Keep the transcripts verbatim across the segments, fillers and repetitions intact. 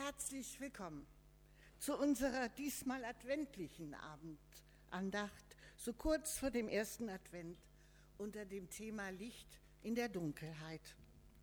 Herzlich willkommen zu unserer diesmal adventlichen Abendandacht, so kurz vor dem ersten Advent unter dem Thema Licht in der Dunkelheit.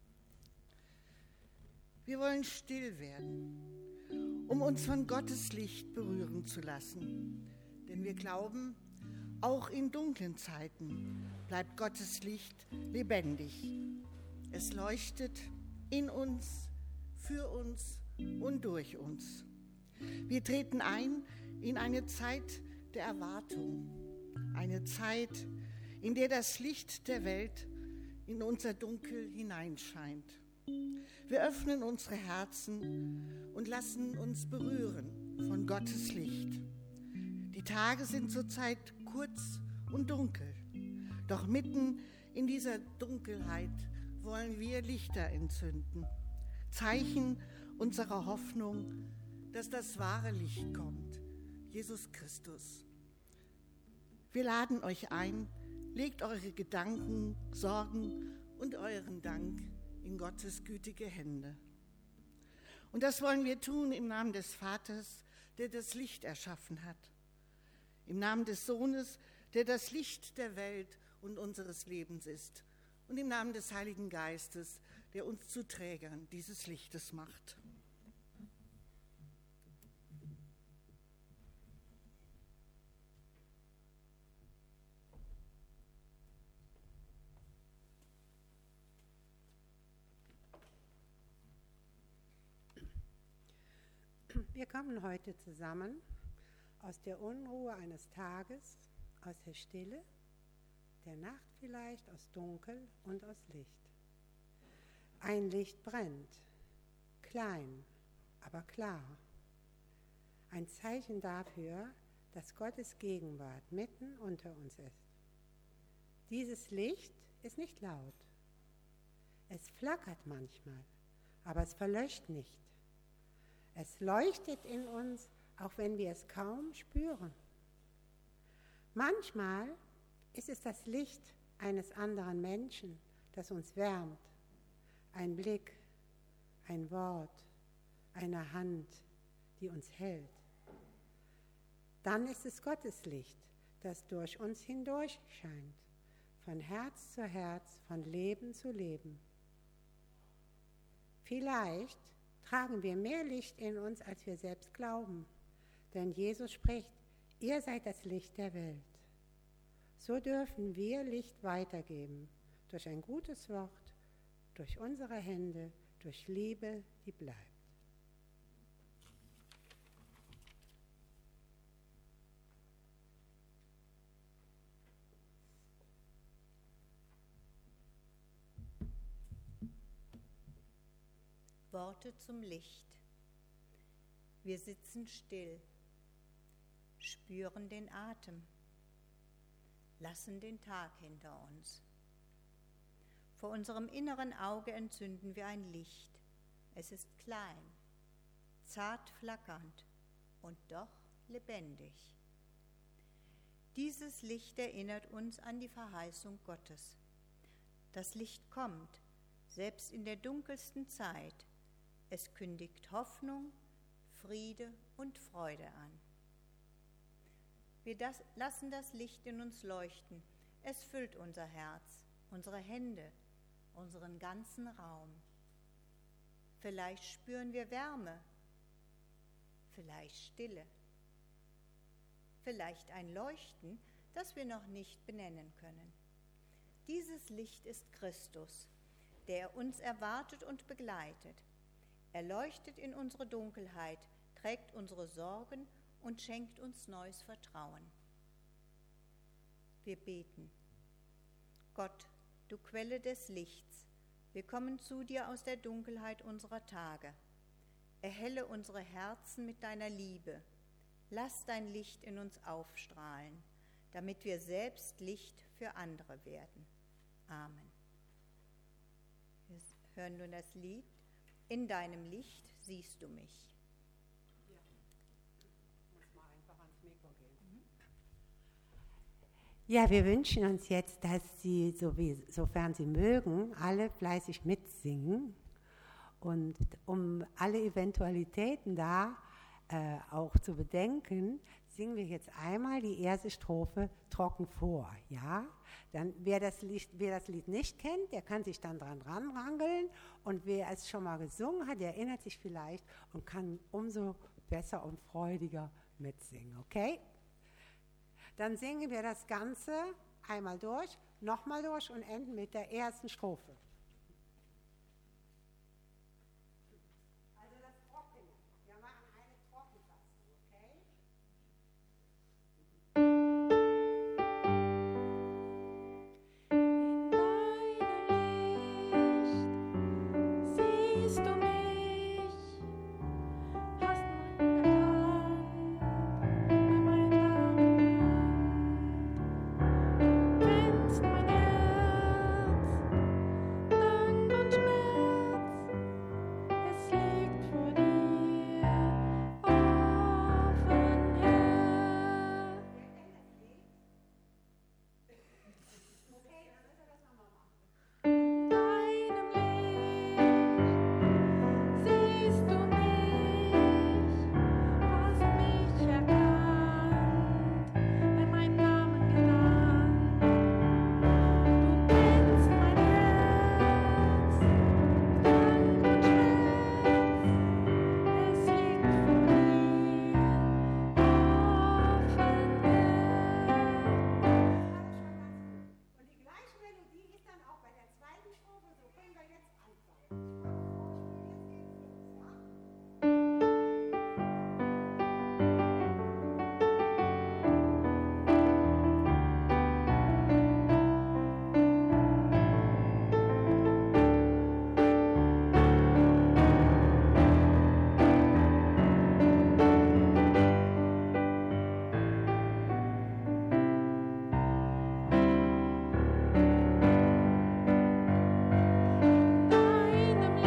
Wir wollen still werden, um uns von Gottes Licht berühren zu lassen, denn wir glauben, auch in dunklen Zeiten bleibt Gottes Licht lebendig. Es leuchtet in uns, für uns und durch uns. Wir treten ein in eine Zeit der Erwartung, eine Zeit, in der das Licht der Welt in unser Dunkel hineinscheint. Wir öffnen unsere Herzen und lassen uns berühren von Gottes Licht. Die Tage sind zurzeit kurz und dunkel, doch mitten in dieser Dunkelheit wollen wir Lichter entzünden, Zeichen unserer Hoffnung, dass das wahre Licht kommt, Jesus Christus. Wir laden euch ein, legt eure Gedanken, Sorgen und euren Dank in Gottes gütige Hände. Und das wollen wir tun im Namen des Vaters, der das Licht erschaffen hat, im Namen des Sohnes, der das Licht der Welt und unseres Lebens ist, und im Namen des Heiligen Geistes, der uns zu Trägern dieses Lichtes macht. Wir kommen heute zusammen aus der Unruhe eines Tages, aus der Stille, der Nacht vielleicht, aus Dunkel und aus Licht. Ein Licht brennt, klein, aber klar. Ein Zeichen dafür, dass Gottes Gegenwart mitten unter uns ist. Dieses Licht ist nicht laut. Es flackert manchmal, aber es verlöscht nicht. Es leuchtet in uns, auch wenn wir es kaum spüren. Manchmal ist es das Licht eines anderen Menschen, das uns wärmt. Ein Blick, ein Wort, eine Hand, die uns hält. Dann ist es Gottes Licht, das durch uns hindurch scheint, von Herz zu Herz, von Leben zu Leben. Vielleicht tragen wir mehr Licht in uns, als wir selbst glauben. Denn Jesus spricht, ihr seid das Licht der Welt. So dürfen wir Licht weitergeben, durch ein gutes Wort, durch unsere Hände, durch Liebe, die bleibt. Worte zum Licht. Wir sitzen still, spüren den Atem, lassen den Tag hinter uns. Vor unserem inneren Auge entzünden wir ein Licht. Es ist klein, zart flackernd und doch lebendig. Dieses Licht erinnert uns an die Verheißung Gottes. Das Licht kommt, selbst in der dunkelsten Zeit. Es kündigt Hoffnung, Friede und Freude an. Wir das, lassen das Licht in uns leuchten. Es füllt unser Herz, unsere Hände, unseren ganzen Raum. Vielleicht spüren wir Wärme, vielleicht Stille, vielleicht ein Leuchten, das wir noch nicht benennen können. Dieses Licht ist Christus, der uns erwartet und begleitet. Er leuchtet in unsere Dunkelheit, trägt unsere Sorgen und schenkt uns neues Vertrauen. Wir beten. Gott, du Quelle des Lichts, wir kommen zu dir aus der Dunkelheit unserer Tage. Erhelle unsere Herzen mit deiner Liebe. Lass dein Licht in uns aufstrahlen, damit wir selbst Licht für andere werden. Amen. Wir hören nun das Lied. In deinem Licht siehst du mich. Ja, ich muss mal einfach ans Mikro gehen. Ja, wir wünschen uns jetzt, dass Sie, so wie, sofern Sie mögen, alle fleißig mitsingen Und um alle Eventualitäten da äh, auch zu bedenken, singen wir jetzt einmal die erste Strophe trocken vor. Ja? Dann, wer, das Lied, wer das Lied nicht kennt, der kann sich dann dran ranrangeln. Und wer es schon mal gesungen hat, der erinnert sich vielleicht und kann umso besser und freudiger mitsingen. Okay? Dann singen wir das Ganze einmal durch, nochmal durch und enden mit der ersten Strophe. Also das Trockene. Wir machen eine Trockenfassung, okay? Siehst du mich, hast mein Land, bei meinem Land, kennst mein Herz, Dank und Schmerz, es liegt vor dir offen her. Deinem Licht siehst du mich, hast mich erkannt, bei meinem Namen genannt. Du kennst mein Herz, Dank und Schmerz, es liegt vor dir offen her. Und die gleiche Melodie ist dann auch bei der zweiten Strophe, so können wir jetzt anfangen. Jetzt geht's los, ja? Deinem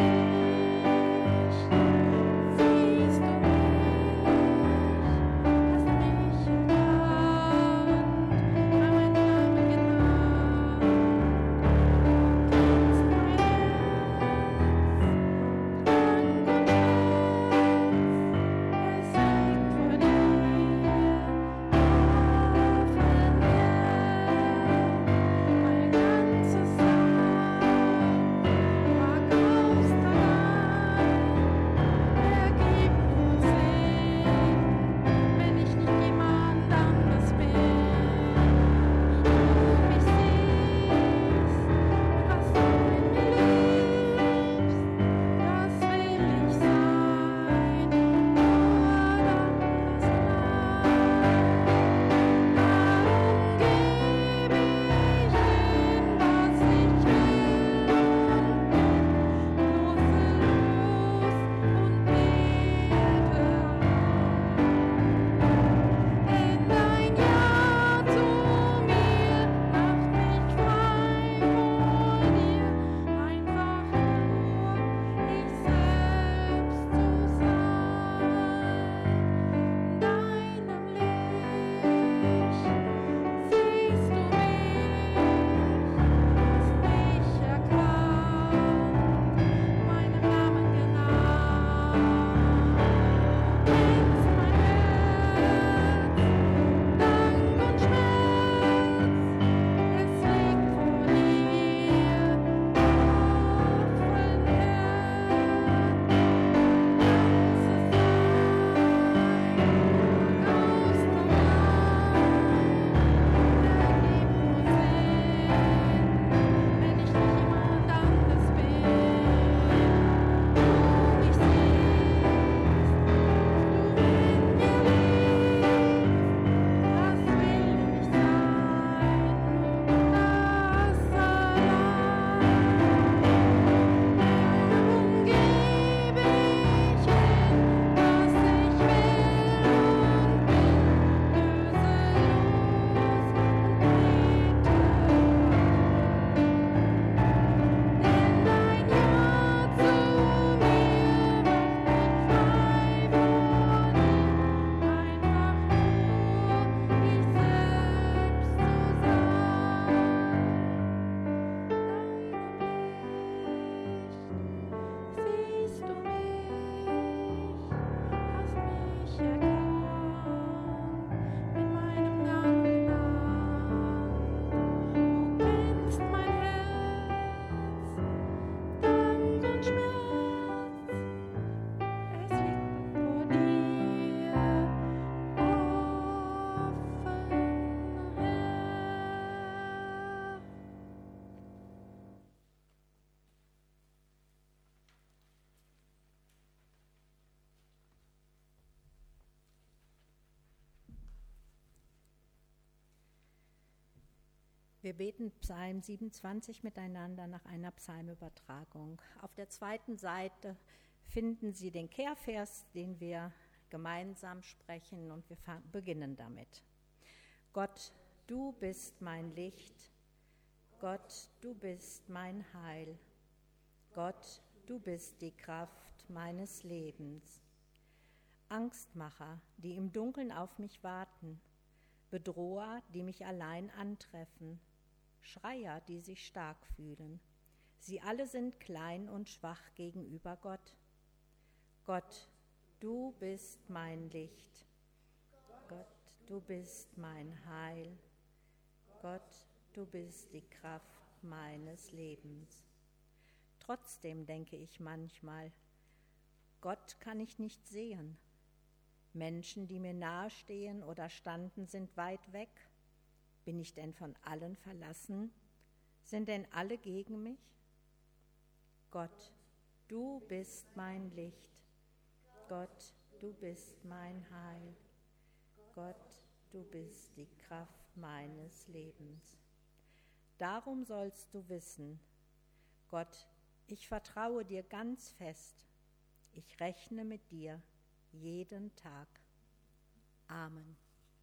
Wir beten Psalm siebenundzwanzig miteinander nach einer Psalmübertragung. Auf der zweiten Seite finden Sie den Kehrvers, den wir gemeinsam sprechen, und wir beginnen damit. Gott, du bist mein Licht. Gott, du bist mein Heil. Gott, du bist die Kraft meines Lebens. Angstmacher, die im Dunkeln auf mich warten, Bedroher, die mich allein antreffen, Schreier, die sich stark fühlen. Sie alle sind klein und schwach gegenüber Gott. Gott, du bist mein Licht. Gott, du bist mein Heil. Gott, du bist die Kraft meines Lebens. Trotzdem denke ich manchmal, Gott kann ich nicht sehen. Menschen, die mir nahestehen oder standen, sind weit weg. Bin ich denn von allen verlassen? Sind denn alle gegen mich? Gott, du bist mein Licht. Gott, du bist mein Heil. Gott, du bist die Kraft meines Lebens. Darum sollst du wissen, Gott, ich vertraue dir ganz fest. Ich rechne mit dir jeden Tag. Amen.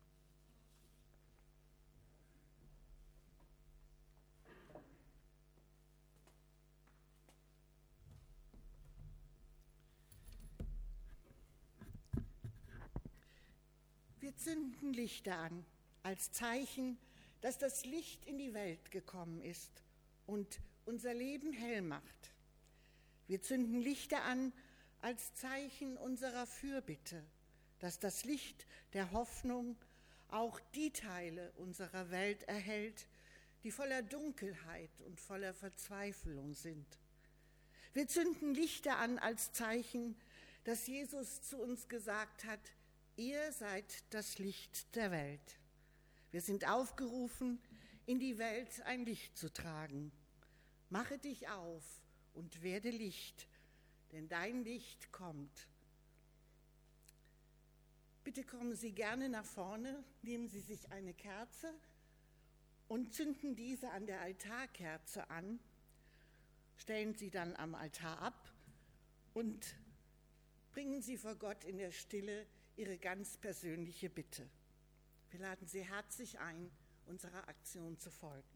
Wir zünden Lichter an, als Zeichen, dass das Licht in die Welt gekommen ist und unser Leben hell macht. Wir zünden Lichter an, als Zeichen unserer Fürbitte, dass das Licht der Hoffnung auch die Teile unserer Welt erhellt, die voller Dunkelheit und voller Verzweiflung sind. Wir zünden Lichter an als Zeichen, dass Jesus zu uns gesagt hat, ihr seid das Licht der Welt. Wir sind aufgerufen, in die Welt ein Licht zu tragen. Mache dich auf und werde Licht, denn dein Licht kommt. Bitte kommen Sie gerne nach vorne, nehmen Sie sich eine Kerze und zünden diese an der Altarkerze an, stellen sie dann am Altar ab und bringen Sie vor Gott in der Stille Ihre ganz persönliche Bitte. Wir laden Sie herzlich ein, unserer Aktion zu folgen.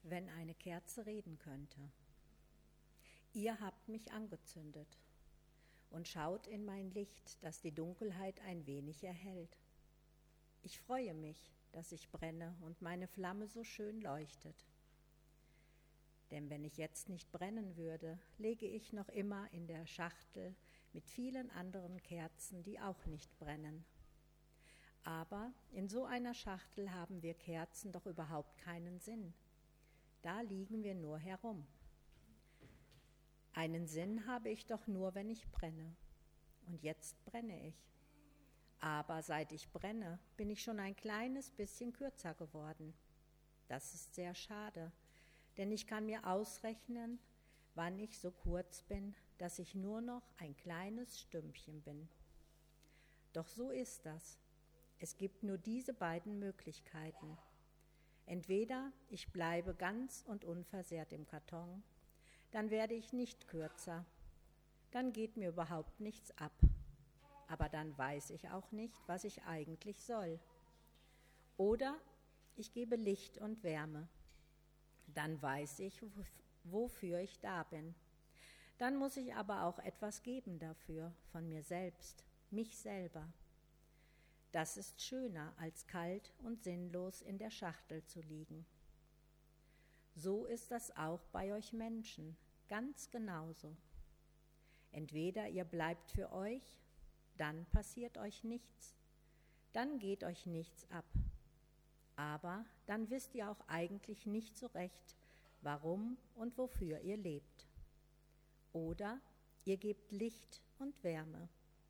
wenn eine Kerze reden könnte. Ihr habt mich angezündet und schaut in mein Licht, das die Dunkelheit ein wenig erhellt. Ich freue mich, dass ich brenne und meine Flamme so schön leuchtet. Denn wenn ich jetzt nicht brennen würde, läge ich noch immer in der Schachtel mit vielen anderen Kerzen, die auch nicht brennen. Aber in so einer Schachtel haben wir Kerzen doch überhaupt keinen Sinn. Da liegen wir nur herum. Einen Sinn habe ich doch nur, wenn ich brenne. Und jetzt brenne ich. Aber seit ich brenne, bin ich schon ein kleines bisschen kürzer geworden. Das ist sehr schade, denn ich kann mir ausrechnen, wann ich so kurz bin, dass ich nur noch ein kleines Stümpchen bin. Doch so ist das. Es gibt nur diese beiden Möglichkeiten. Entweder ich bleibe ganz und unversehrt im Karton, dann werde ich nicht kürzer, dann geht mir überhaupt nichts ab. Aber dann weiß ich auch nicht, was ich eigentlich soll. Oder ich gebe Licht und Wärme. Dann weiß ich, wofür ich da bin. Dann muss ich aber auch etwas geben dafür, von mir selbst, mich selber. Das ist schöner, als kalt und sinnlos in der Schachtel zu liegen. So ist das auch bei euch Menschen, ganz genauso. Entweder ihr bleibt für euch, dann passiert euch nichts, dann geht euch nichts ab. Aber dann wisst ihr auch eigentlich nicht so recht, warum und wofür ihr lebt. Oder ihr gebt Licht und Wärme.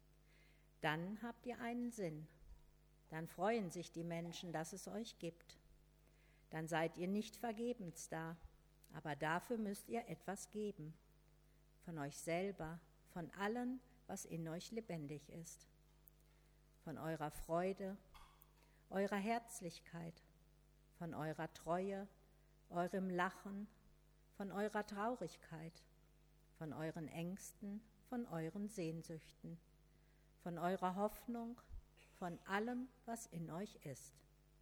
Dann habt ihr einen Sinn. Dann freuen sich die Menschen, dass es euch gibt. Dann seid ihr nicht vergebens da, aber dafür müsst ihr etwas geben. Von euch selber, von allem, was in euch lebendig ist. Von eurer Freude, eurer Herzlichkeit, von eurer Treue, eurem Lachen, von eurer Traurigkeit, von euren Ängsten, von euren Sehnsüchten, von eurer Hoffnung, von allem, was in euch ist.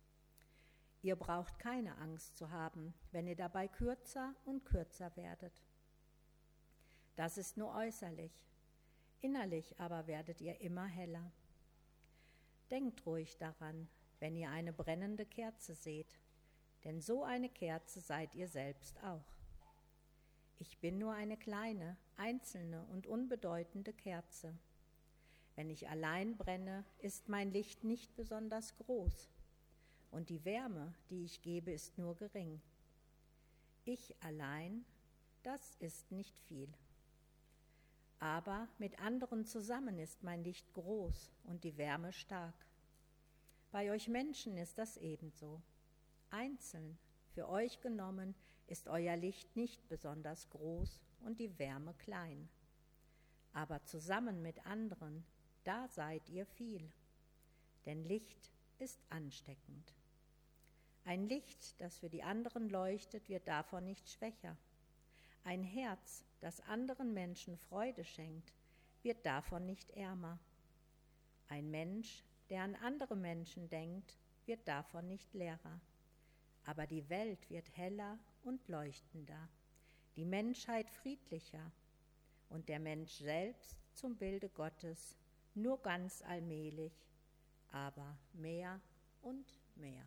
Ihr braucht keine Angst zu haben, wenn ihr dabei kürzer und kürzer werdet. Das ist nur äußerlich, innerlich aber werdet ihr immer heller. Denkt ruhig daran, wenn ihr eine brennende Kerze seht, denn so eine Kerze seid ihr selbst auch. Ich bin nur eine kleine, einzelne und unbedeutende Kerze. Wenn ich allein brenne, ist mein Licht nicht besonders groß und die Wärme, die ich gebe, ist nur gering. Ich allein, das ist nicht viel. Aber mit anderen zusammen ist mein Licht groß und die Wärme stark. Bei euch Menschen ist das ebenso. Einzeln, für euch genommen, ist euer Licht nicht besonders groß und die Wärme klein. Aber zusammen mit anderen, da seid ihr viel. Denn Licht ist ansteckend. Ein Licht, das für die anderen leuchtet, wird davon nicht schwächer. Ein Herz, das anderen Menschen Freude schenkt, wird davon nicht ärmer. Ein Mensch, der an andere Menschen denkt, wird davon nicht leerer. Aber die Welt wird heller und leuchtender, die Menschheit friedlicher und der Mensch selbst zum Bilde Gottes, nur ganz allmählich, aber mehr und mehr.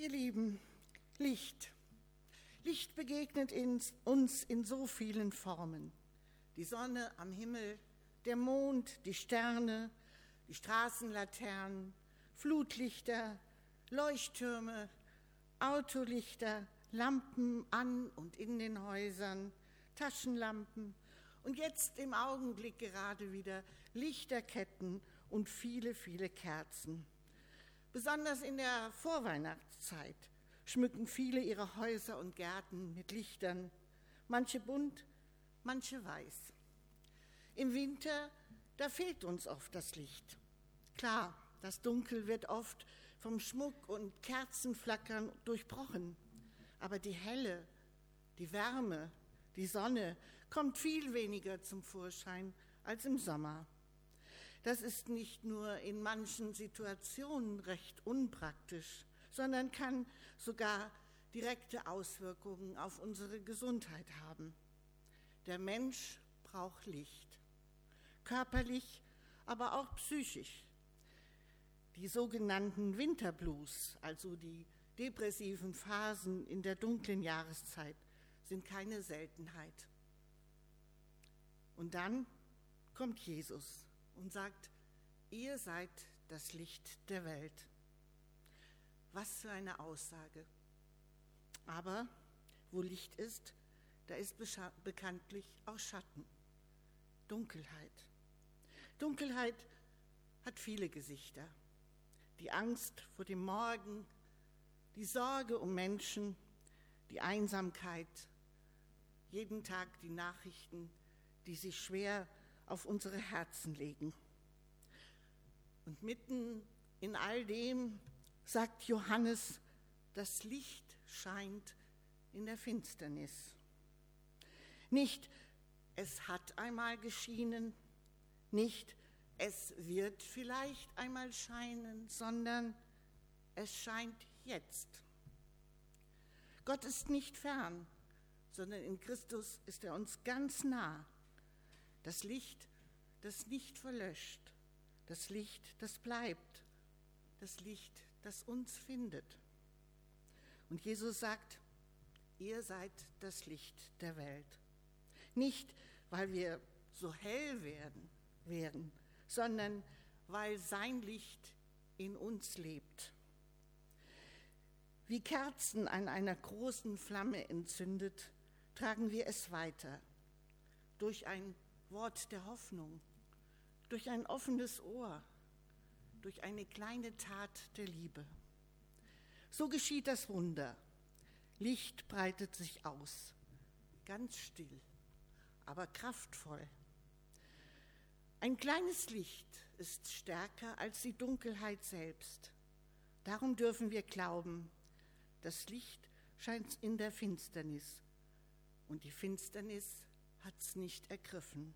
Ihr Lieben, Licht. Licht begegnet uns in so vielen Formen. Die Sonne am Himmel, der Mond, die Sterne, die Straßenlaternen, Flutlichter, Leuchttürme, Autolichter, Lampen an und in den Häusern, Taschenlampen und jetzt im Augenblick gerade wieder Lichterketten und viele, viele Kerzen. Besonders in der Vorweihnachtszeit schmücken viele ihre Häuser und Gärten mit Lichtern, manche bunt, manche weiß. Im Winter, da fehlt uns oft das Licht. Klar, das Dunkel wird oft vom Schmuck und Kerzenflackern durchbrochen, aber die Helle, die Wärme, die Sonne kommt viel weniger zum Vorschein als im Sommer. Das ist nicht nur in manchen Situationen recht unpraktisch, sondern kann sogar direkte Auswirkungen auf unsere Gesundheit haben. Der Mensch braucht Licht, körperlich, aber auch psychisch. Die sogenannten Winterblues, also die depressiven Phasen in der dunklen Jahreszeit, sind keine Seltenheit. Und dann kommt Jesus und sagt, ihr seid das Licht der Welt. Was für eine Aussage. Aber wo Licht ist, da ist bekanntlich auch Schatten, Dunkelheit. Dunkelheit hat viele Gesichter. Die Angst vor dem Morgen, die Sorge um Menschen, die Einsamkeit, jeden Tag die Nachrichten, die sich schwer auf unsere Herzen legen. Und mitten in all dem sagt Johannes, das Licht scheint in der Finsternis. Nicht, es hat einmal geschienen, nicht, es wird vielleicht einmal scheinen, sondern es scheint jetzt. Gott ist nicht fern, sondern in Christus ist er uns ganz nah. Das Licht, das nicht verlöscht, das Licht, das bleibt, das Licht, das uns findet. Und Jesus sagt, ihr seid das Licht der Welt. Nicht, weil wir so hell werden, werden, sondern weil sein Licht in uns lebt. Wie Kerzen an einer großen Flamme entzündet, tragen wir es weiter. Durch ein Wort der Hoffnung, durch ein offenes Ohr, durch eine kleine Tat der Liebe. So geschieht das Wunder. Licht breitet sich aus, ganz still, aber kraftvoll. Ein kleines Licht ist stärker als die Dunkelheit selbst. Darum dürfen wir glauben, das Licht scheint in der Finsternis und die Finsternis hat es nicht ergriffen.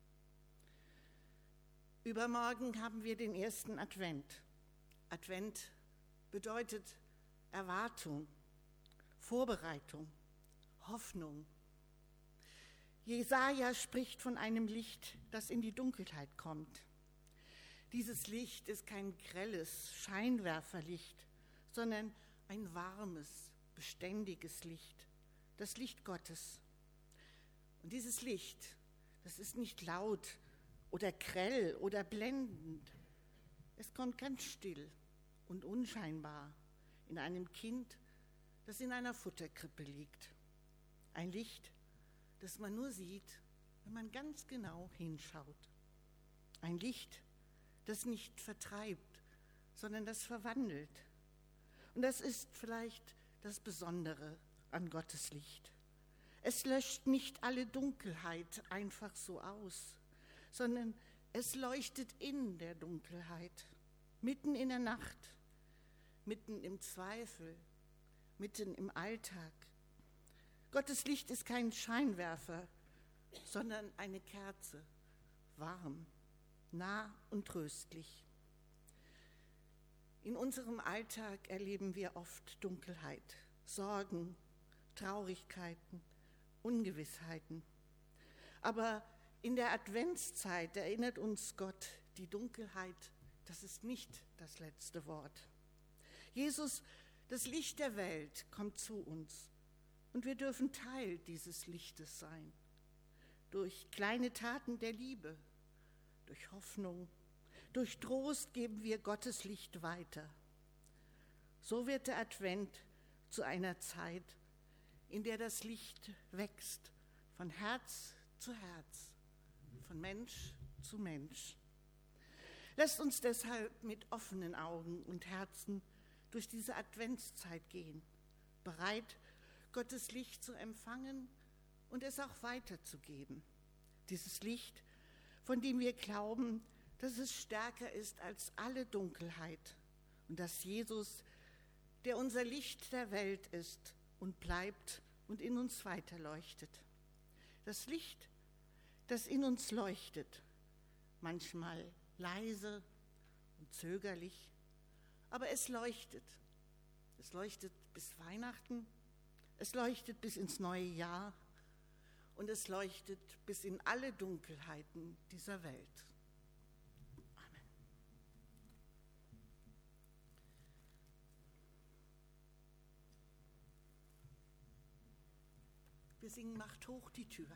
Übermorgen haben wir den ersten Advent. Advent bedeutet Erwartung, Vorbereitung, Hoffnung. Jesaja spricht von einem Licht, das in die Dunkelheit kommt. Dieses Licht ist kein grelles Scheinwerferlicht, sondern ein warmes, beständiges Licht, das Licht Gottes. Und dieses Licht, das ist nicht laut oder grell oder blendend. Es kommt ganz still und unscheinbar in einem Kind, das in einer Futterkrippe liegt. Ein Licht, das man nur sieht, wenn man ganz genau hinschaut. Ein Licht, das nicht vertreibt, sondern das verwandelt. Und das ist vielleicht das Besondere an Gottes Licht. Es löscht nicht alle Dunkelheit einfach so aus, sondern es leuchtet in der Dunkelheit, mitten in der Nacht, mitten im Zweifel, mitten im Alltag. Gottes Licht ist kein Scheinwerfer, sondern eine Kerze, warm, nah und tröstlich. In unserem Alltag erleben wir oft Dunkelheit, Sorgen, Traurigkeiten, Ungewissheiten. Aber in der Adventszeit erinnert uns Gott, die Dunkelheit, das ist nicht das letzte Wort. Jesus Das Licht der Welt kommt zu uns und wir dürfen Teil dieses Lichtes sein. Durch kleine Taten der Liebe, durch Hoffnung, durch Trost geben wir Gottes Licht weiter. So wird der Advent zu einer Zeit, in der das Licht wächst, von Herz zu Herz, von Mensch zu Mensch. Lasst uns deshalb mit offenen Augen und Herzen durch diese Adventszeit gehen, bereit, Gottes Licht zu empfangen und es auch weiterzugeben. Dieses Licht, von dem wir glauben, dass es stärker ist als alle Dunkelheit und dass Jesus, der unser Licht der Welt ist und bleibt und in uns weiterleuchtet. Das Licht, das in uns leuchtet, manchmal leise und zögerlich, aber es leuchtet. Es leuchtet bis Weihnachten, es leuchtet bis ins neue Jahr und es leuchtet bis in alle Dunkelheiten dieser Welt. Amen. Wir singen "Macht hoch die Tür".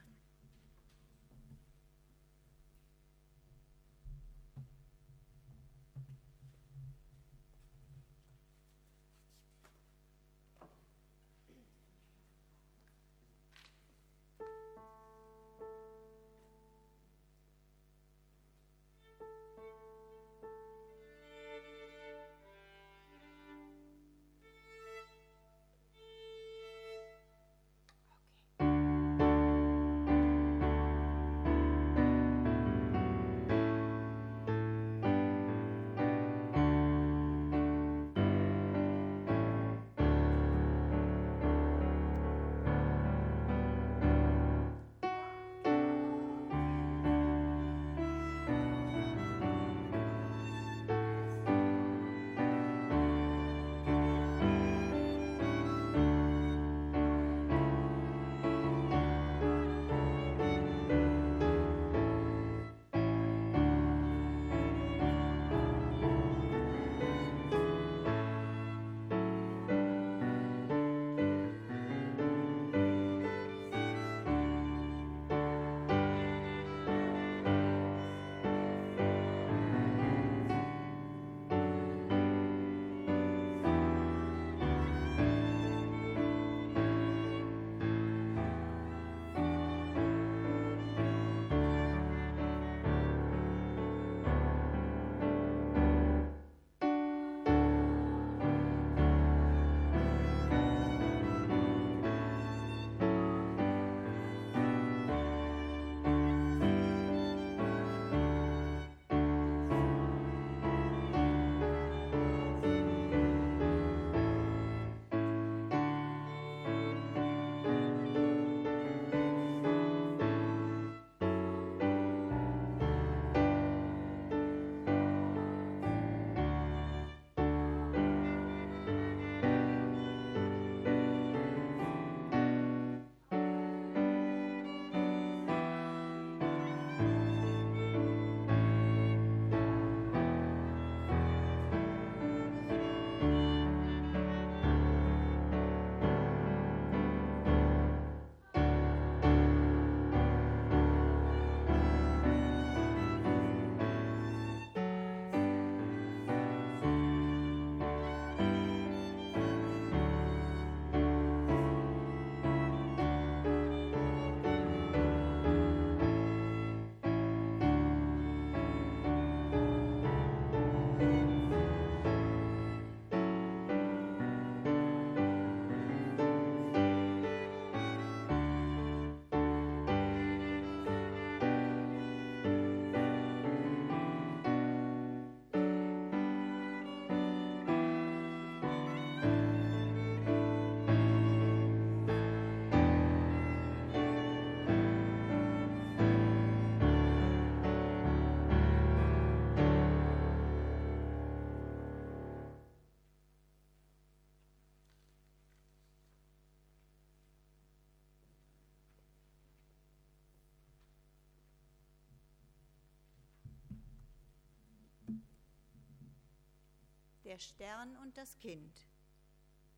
Der Stern und das Kind.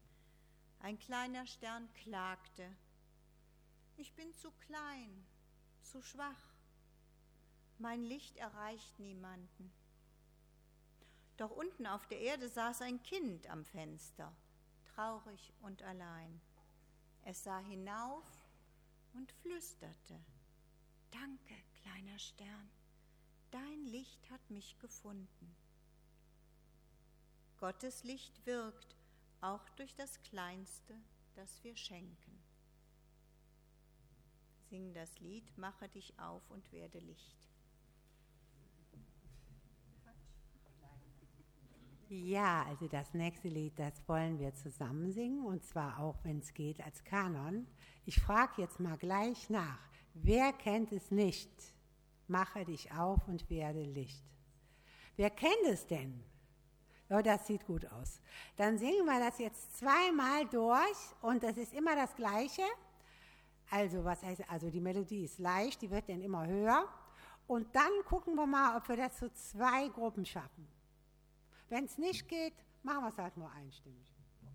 Ein kleiner Stern klagte: Ich bin zu klein, zu schwach. Mein Licht erreicht niemanden. Doch unten auf der Erde saß ein Kind am Fenster, traurig und allein. Es sah hinauf und flüsterte: Danke, kleiner Stern, dein Licht hat mich gefunden. Gottes Licht wirkt auch durch das Kleinste, das wir schenken. Sing das Lied: Mache dich auf und werde Licht. Ja, also das nächste Lied, das wollen wir zusammen singen, und zwar auch, wenn es geht, als Kanon. Ich frage jetzt mal gleich nach, wer kennt es nicht? Mache dich auf und werde Licht. Wer kennt es denn? Ja, das sieht gut aus. Dann singen wir das jetzt zweimal durch und das ist immer das Gleiche. Also, was heißt, also die Melodie ist leicht, die wird dann immer höher. Und dann gucken wir mal, ob wir das zu zwei Gruppen schaffen. Wenn es nicht geht, machen wir es halt nur einstimmig.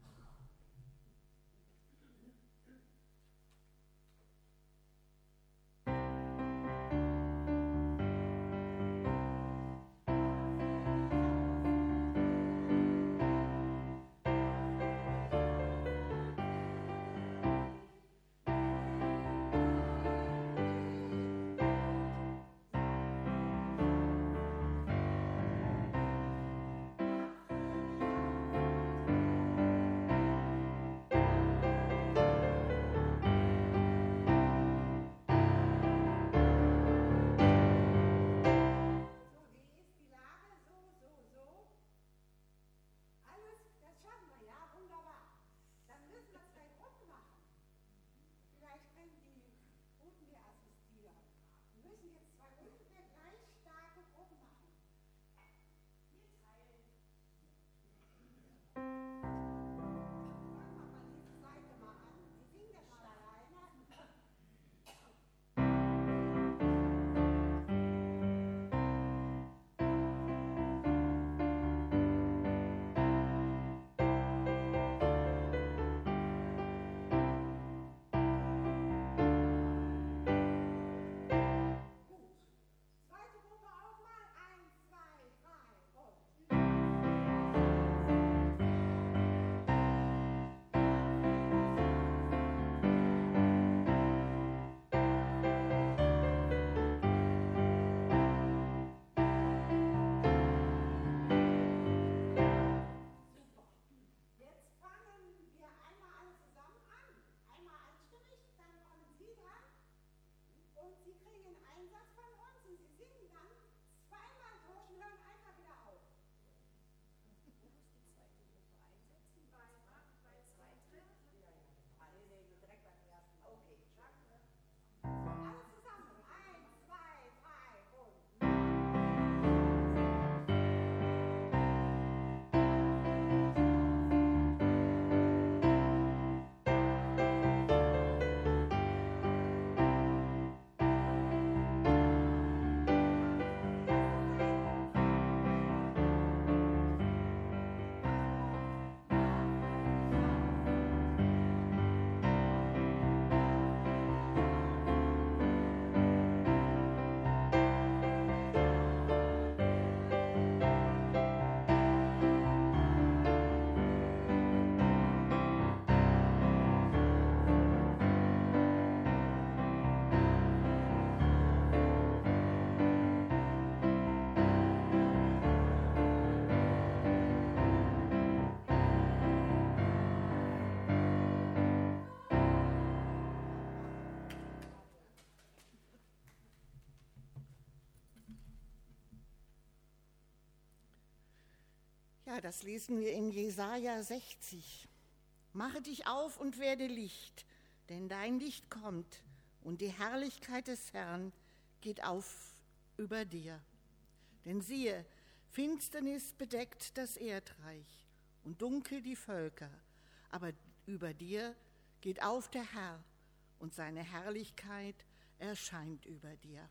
Ja, das lesen wir in Jesaja sechzig. Mache dich auf und werde Licht, denn dein Licht kommt und die Herrlichkeit des Herrn geht auf über dir. Denn siehe, Finsternis bedeckt das Erdreich und dunkel die Völker, aber über dir geht auf der Herr und seine Herrlichkeit erscheint über dir.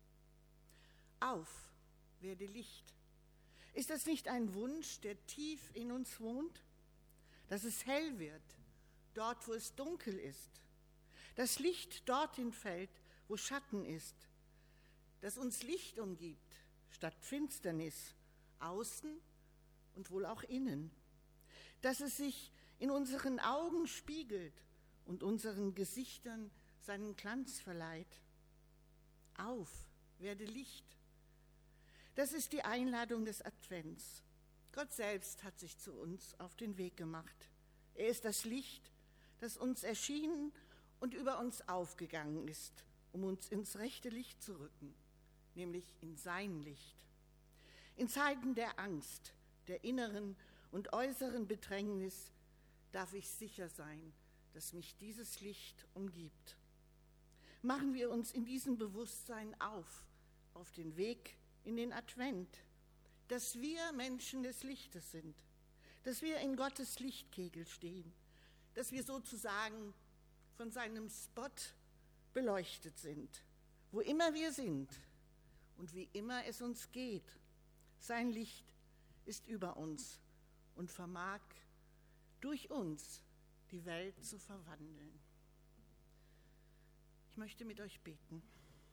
Auf, werde Licht. Ist das nicht ein Wunsch, der tief in uns wohnt? Dass es hell wird, dort, wo es dunkel ist. Das Licht dorthin fällt, wo Schatten ist. Dass uns Licht umgibt, statt Finsternis, außen und wohl auch innen. Dass es sich in unseren Augen spiegelt und unseren Gesichtern seinen Glanz verleiht. Auf, werde Licht. Das ist die Einladung des Advents. Gott selbst hat sich zu uns auf den Weg gemacht. Er ist das Licht, das uns erschienen und über uns aufgegangen ist, um uns ins rechte Licht zu rücken, nämlich in sein Licht. In Zeiten der Angst, der inneren und äußeren Bedrängnis darf ich sicher sein, dass mich dieses Licht umgibt. Machen wir uns in diesem Bewusstsein auf, auf den Weg in den Advent, dass wir Menschen des Lichtes sind, dass wir in Gottes Lichtkegel stehen, dass wir sozusagen von seinem Spot beleuchtet sind, wo immer wir sind und wie immer es uns geht. Sein Licht ist über uns und vermag durch uns die Welt zu verwandeln. Ich möchte mit euch beten.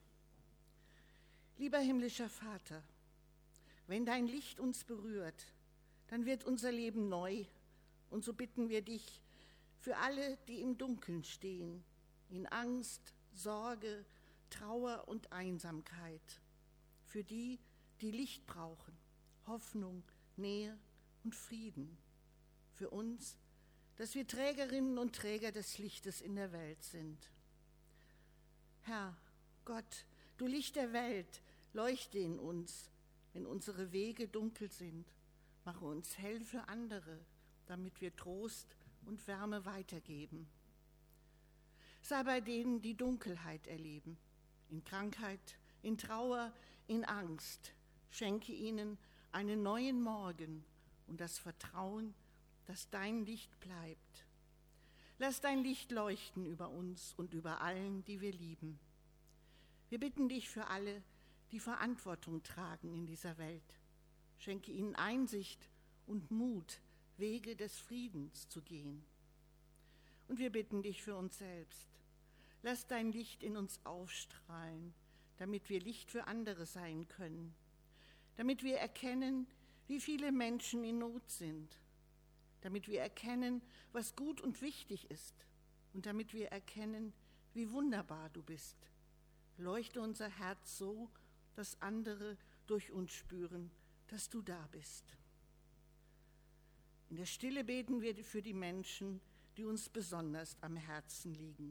Lieber himmlischer Vater, wenn dein Licht uns berührt, dann wird unser Leben neu. Und so bitten wir dich für alle, die im Dunkeln stehen, in Angst, Sorge, Trauer und Einsamkeit, für die, die Licht brauchen, Hoffnung, Nähe und Frieden, für uns, dass wir Trägerinnen und Träger des Lichtes in der Welt sind. Herr, Gott, du Licht der Welt, leuchte in uns, wenn unsere Wege dunkel sind. Mache uns hell für andere, damit wir Trost und Wärme weitergeben. Sei bei denen, die Dunkelheit erleben, in Krankheit, in Trauer, in Angst. Schenke ihnen einen neuen Morgen und das Vertrauen, dass dein Licht bleibt. Lass dein Licht leuchten über uns und über allen, die wir lieben. Wir bitten dich für alle, die Verantwortung tragen in dieser Welt. Schenke ihnen Einsicht und Mut, Wege des Friedens zu gehen. Und wir bitten dich für uns selbst. Lass dein Licht in uns aufstrahlen, damit wir Licht für andere sein können, damit wir erkennen, wie viele Menschen in Not sind, damit wir erkennen, was gut und wichtig ist und damit wir erkennen, wie wunderbar du bist. Leuchte unser Herz so, dass andere durch uns spüren, dass du da bist. In der Stille beten wir für die Menschen, die uns besonders am Herzen liegen.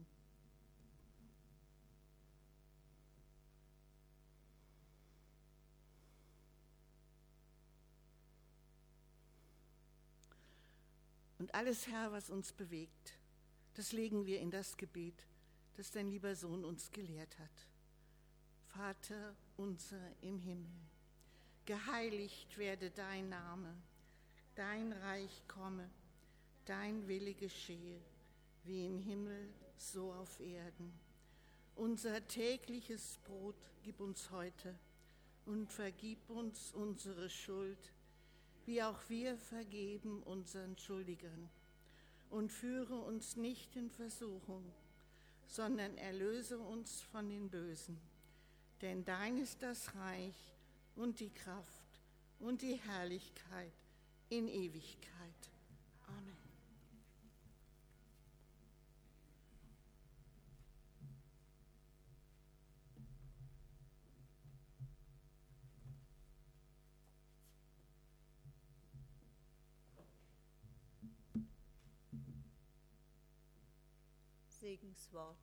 Und alles, Herr, was uns bewegt, das legen wir in das Gebet, das dein lieber Sohn uns gelehrt hat. Vater unser im Himmel, geheiligt werde dein Name, dein Reich komme, dein Wille geschehe, wie im Himmel, so auf Erden. Unser tägliches Brot gib uns heute und vergib uns unsere Schuld, wie auch wir vergeben unseren Schuldigern. Und führe uns nicht in Versuchung, sondern erlöse uns von den Bösen. Denn dein ist das Reich und die Kraft und die Herrlichkeit in Ewigkeit. Amen. Segenswort.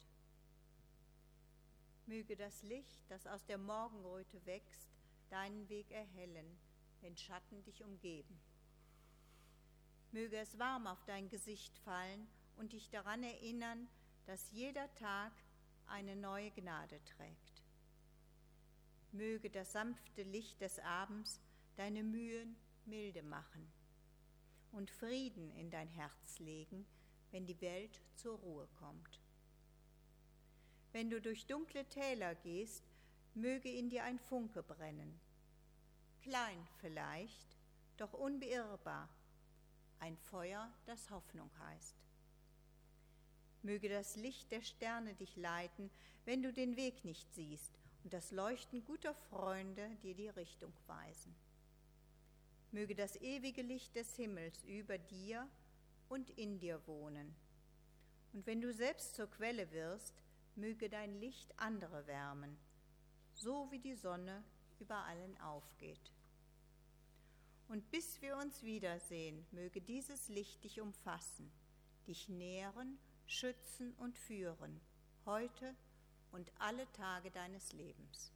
Möge das Licht, das aus der Morgenröte wächst, deinen Weg erhellen, wenn Schatten dich umgeben. Möge es warm auf dein Gesicht fallen und dich daran erinnern, dass jeder Tag eine neue Gnade trägt. Möge das sanfte Licht des Abends deine Mühen milde machen und Frieden in dein Herz legen, wenn die Welt zur Ruhe kommt. Wenn du durch dunkle Täler gehst, möge in dir ein Funke brennen. Klein vielleicht, doch unbeirrbar, ein Feuer, das Hoffnung heißt. Möge das Licht der Sterne dich leiten, wenn du den Weg nicht siehst, und das Leuchten guter Freunde dir die Richtung weisen. Möge das ewige Licht des Himmels über dir und in dir wohnen. Und wenn du selbst zur Quelle wirst, möge dein Licht andere wärmen, so wie die Sonne über allen aufgeht. Und bis wir uns wiedersehen, möge dieses Licht dich umfassen, dich nähren, schützen und führen, heute und alle Tage deines Lebens.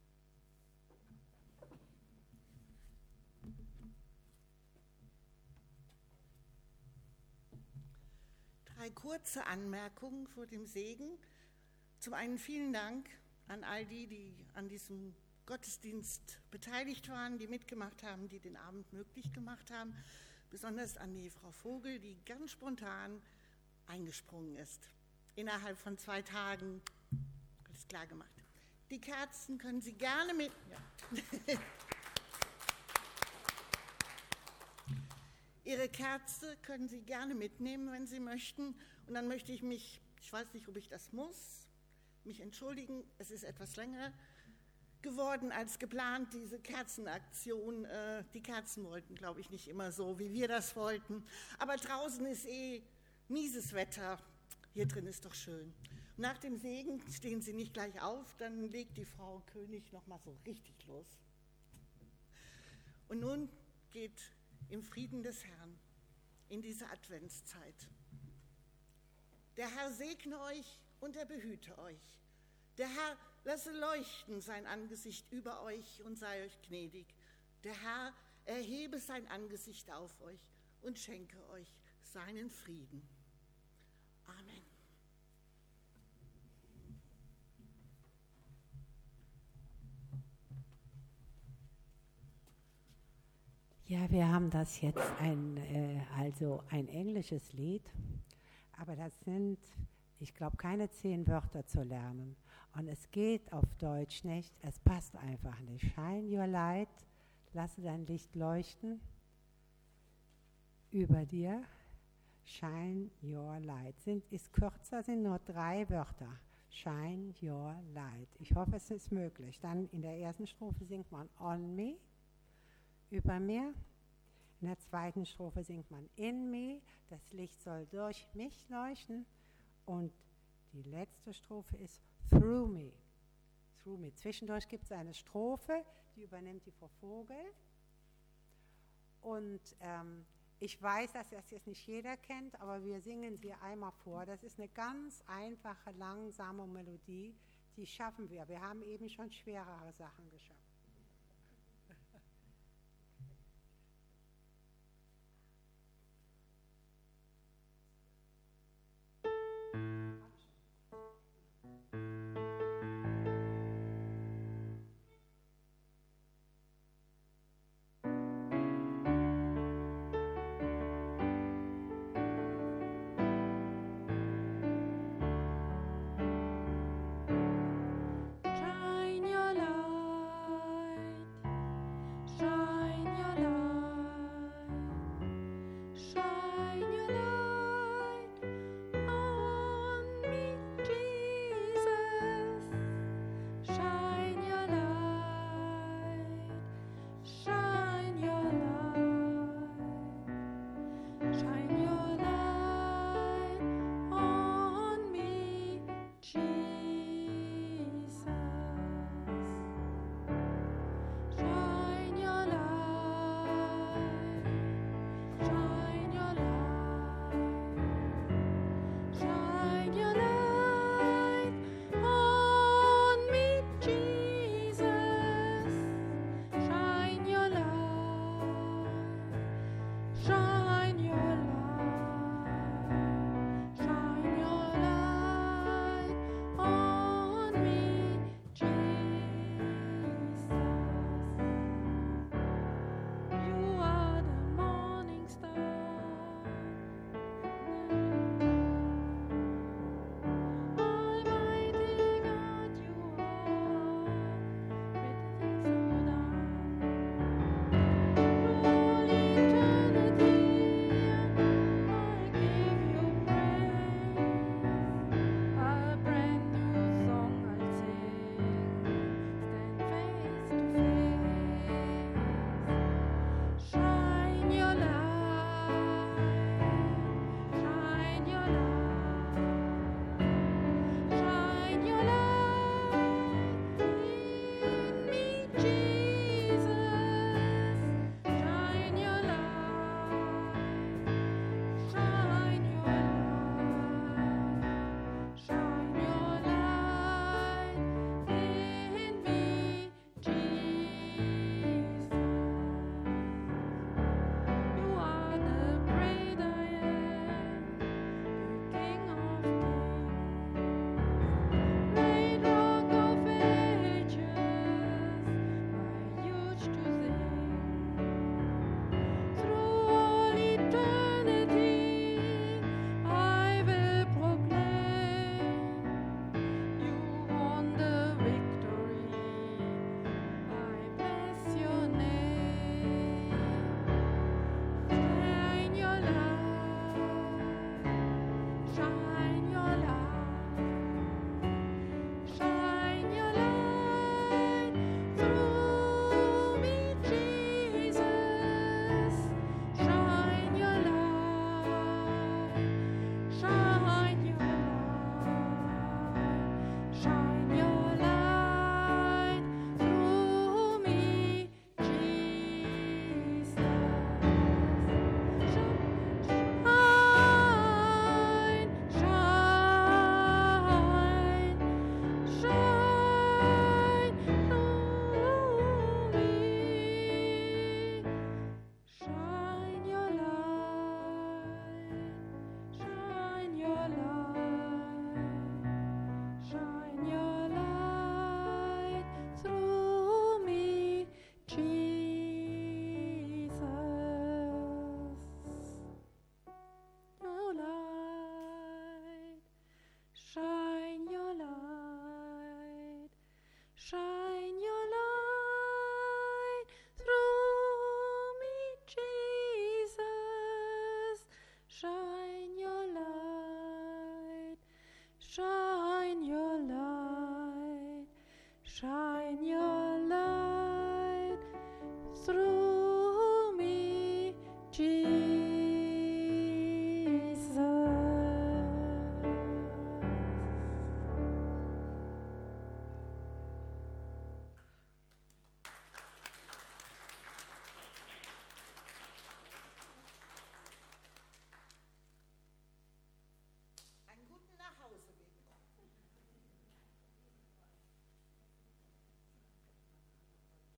Drei kurze Anmerkungen vor dem Segen. Zum einen vielen Dank an all die, die an diesem Gottesdienst beteiligt waren, die mitgemacht haben, die den Abend möglich gemacht haben. Besonders an die Frau Vogel, die ganz spontan eingesprungen ist. Innerhalb von zwei Tagen alles klar gemacht. Die Kerzen können Sie gerne mit... Ja. Ihre Kerze können Sie gerne mitnehmen, wenn Sie möchten. Und dann möchte ich mich, ich weiß nicht, ob ich das muss, mich entschuldigen. Es ist etwas länger geworden als geplant, diese Kerzenaktion. Äh, die Kerzen wollten, glaube ich, nicht immer so, wie wir das wollten. Aber draußen ist eh mieses Wetter. Hier drin ist doch schön. Nach dem Segen stehen Sie nicht gleich auf, dann legt die Frau König noch mal so richtig los. Und nun geht im Frieden des Herrn in diese Adventszeit. Der Herr segne euch und er behüte euch. Der Herr lasse leuchten sein Angesicht über euch und sei euch gnädig. Der Herr erhebe sein Angesicht auf euch und schenke euch seinen Frieden. Amen. Ja, wir haben das jetzt ein, äh, also ein englisches Lied, aber das sind, ich glaube, keine zehn Wörter zu lernen. Und es geht auf Deutsch nicht, es passt einfach nicht. Shine your light, lasse dein Licht leuchten über dir. Shine your light. Sind, ist kürzer, sind nur drei Wörter. Shine your light. Ich hoffe, es ist möglich. Dann in der ersten Strophe singt man on me, über mir. In der zweiten Strophe singt man in me, das Licht soll durch mich leuchten. Und die letzte Strophe ist through me. Through me. Zwischendurch gibt es eine Strophe, die übernimmt die Frau Vogel. Und ähm, ich weiß, dass das jetzt nicht jeder kennt, aber wir singen sie einmal vor. Das ist eine ganz einfache, langsame Melodie, die schaffen wir. Wir haben eben schon schwerere Sachen geschafft.